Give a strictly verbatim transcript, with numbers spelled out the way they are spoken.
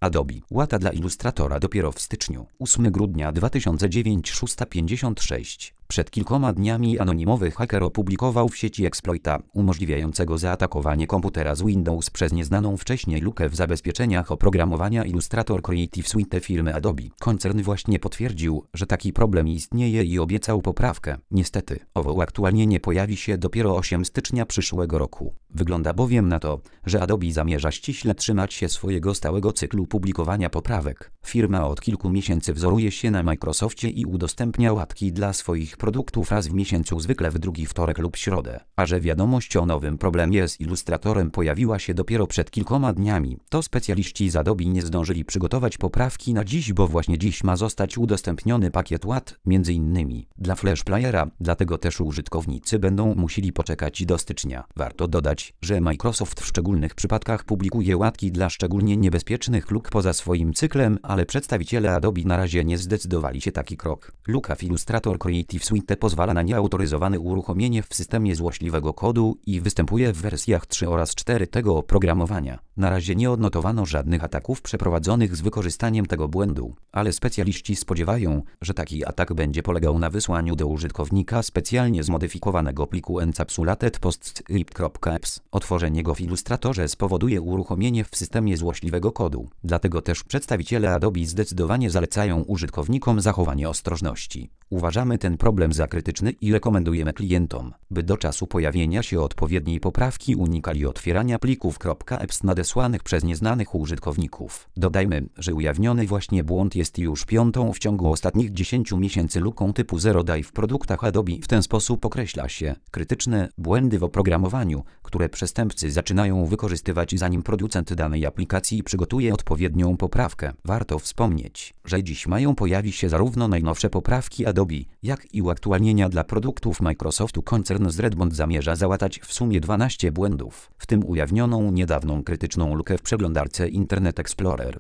Adobe. Łata dla ilustratora dopiero w styczniu. ósmego grudnia dwa tysiące dziewięć szósta pięćdziesiąt sześć. Przed kilkoma dniami anonimowy haker opublikował w sieci exploita umożliwiającego zaatakowanie komputera z Windows przez nieznaną wcześniej lukę w zabezpieczeniach oprogramowania Illustrator Creative Suite firmy Adobe. Koncern właśnie potwierdził, że taki problem istnieje i obiecał poprawkę. Niestety, owo uaktualnienie pojawi się dopiero ósmego stycznia przyszłego roku. Wygląda bowiem na to, że Adobe zamierza ściśle trzymać się swojego stałego cyklu publikowania poprawek. Firma od kilku miesięcy wzoruje się na Microsoftie i udostępnia łatki dla swoich produktów raz w miesiącu, zwykle w drugi wtorek lub środę. A że wiadomość o nowym problemie z Illustratorem pojawiła się dopiero przed kilkoma dniami, to specjaliści z Adobe nie zdążyli przygotować poprawki na dziś, bo właśnie dziś ma zostać udostępniony pakiet łat, między innymi dla Flash Playera, dlatego też użytkownicy będą musieli poczekać do stycznia. Warto dodać, że Microsoft w szczególnych przypadkach publikuje łatki dla szczególnie niebezpiecznych luk poza swoim cyklem, ale przedstawiciele Adobe na razie nie zdecydowali się taki krok. Luka w Illustrator Creative Suite pozwala na nieautoryzowane uruchomienie w systemie złośliwego kodu i występuje w wersjach trzy oraz cztery tego oprogramowania. Na razie nie odnotowano żadnych ataków przeprowadzonych z wykorzystaniem tego błędu, ale specjaliści spodziewają, że taki atak będzie polegał na wysłaniu do użytkownika specjalnie zmodyfikowanego pliku encapsulated postscript.exe. Otworzenie go w Illustratorze spowoduje uruchomienie w systemie złośliwego kodu. Dlatego też przedstawiciele Adobe zdecydowanie zalecają użytkownikom zachowanie ostrożności. Uważamy ten problem za krytyczny i rekomendujemy klientom, by do czasu pojawienia się odpowiedniej poprawki unikali otwierania plików .exe nadesłanych przez nieznanych użytkowników. Dodajmy, że ujawniony właśnie błąd jest już piątą w ciągu ostatnich dziesięciu miesięcy luką typu zero day w produktach Adobe. W ten sposób określa się krytyczne błędy w oprogramowaniu, które przestępcy zaczynają wykorzystywać, zanim producent danej aplikacji przygotuje odpowiednią poprawkę. Warto wspomnieć, że dziś mają pojawić się zarówno najnowsze poprawki Adobe, jak i uaktualnienia dla produktów Microsoftu. Koncern z Redmond zamierza załatać w sumie dwanaście błędów, w tym ujawnioną niedawną krytyczną lukę w przeglądarce Internet Explorer.